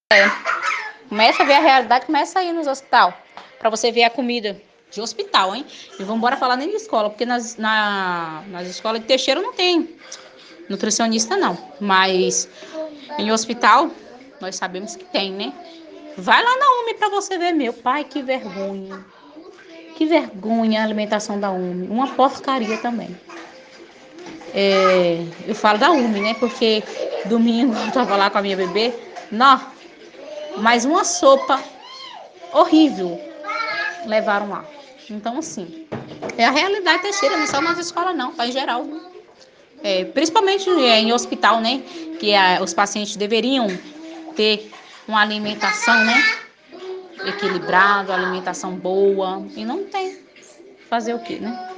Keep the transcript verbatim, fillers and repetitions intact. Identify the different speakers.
Speaker 1: Começa a ver a realidade, começa a ir nos hospital. Pra você ver a comida de hospital, hein? E vamos embora falar nem de escola, porque nas, na, nas escolas de Teixeira não tem nutricionista, não. Mas em hospital, nós sabemos que tem, né? Vai lá na U M pra você ver, meu pai, que vergonha. Que vergonha a alimentação da U M. Uma porcaria também. É, eu falo da U M, né? Porque domingo eu tava lá com a minha bebê. Não, mas uma sopa horrível levaram lá. Então, assim, é a realidade Teixeira, não é só nas escolas, não, tá em geral. É, principalmente é, em hospital, né? Que a, os pacientes deveriam ter uma alimentação, né? Equilibrada, alimentação boa. E não tem. Fazer o quê, né?